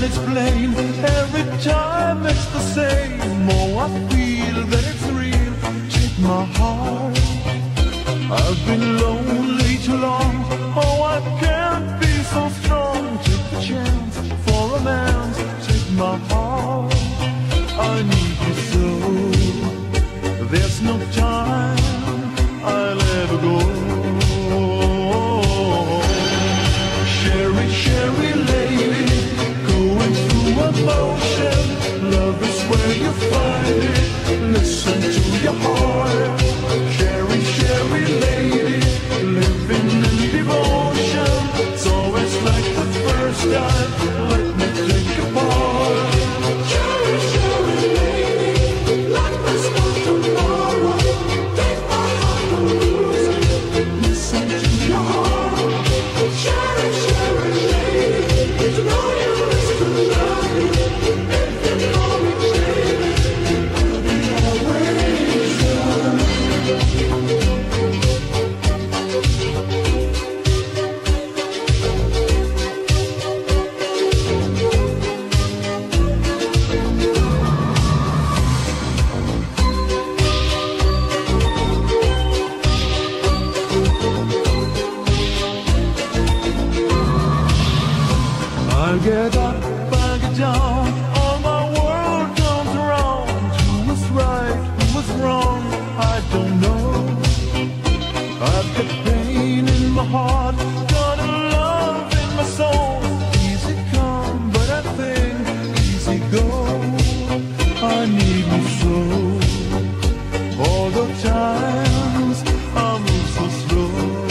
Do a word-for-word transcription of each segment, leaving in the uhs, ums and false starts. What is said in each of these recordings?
explain. Every time it's the same. Oh, I feel that it's real. Take my heart. I've been lonely too long. Oh, I can't be so strong. Take the chance for romance. Take my heart. I need you so. There's no time I'll ever go. Sherry, Sherry lady, going through emotion. Love is where you find it. Listen to your heart. Sherry, Sherry lady, living in devotion. So it's like the first time. Let me take a part. Sherry, Sherry lady, like this was tomorrow. Take my heart and lose it. Listen to your heart. Sherry, Sherry lady, to know you is to love you. If you know me, baby, I'll be always yours. I get up, I get down, all my world comes around. Who was right, who was wrong, I don't know. I've got pain in my heart, got a love in my soul. Easy come, but I think easy go. I need you so. All the times I move so slow.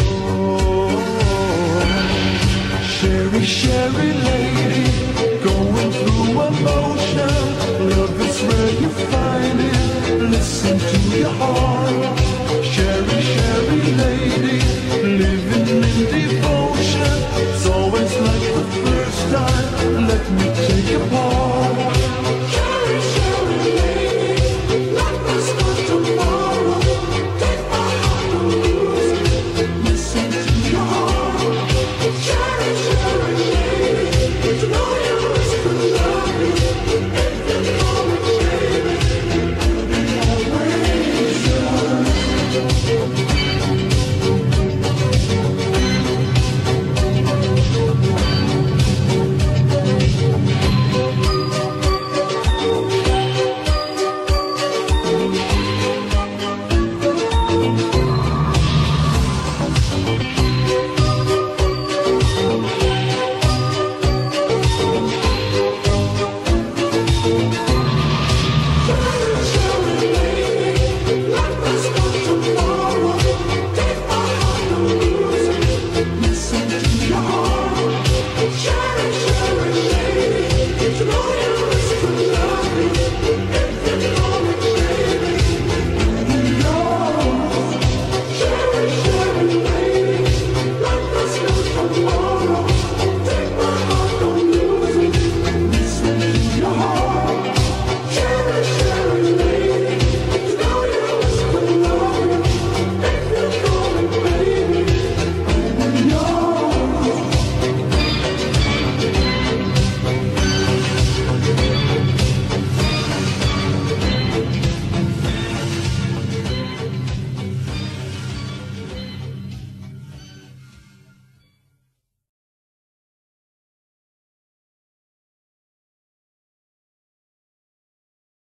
Sherry, Sherry lady, going through emotion. Love is where you find it. Listen to your heart. Sherry, Sherry lady, living in devotion. It's always like the first time. Let me take a part. Sherry, Sherry lady, like this was tomorrow. Take my heart and lose it. Listen to your heart. Sherry, Sherry lady, to know you is to love you. If you know me, baby, I'll be always yours.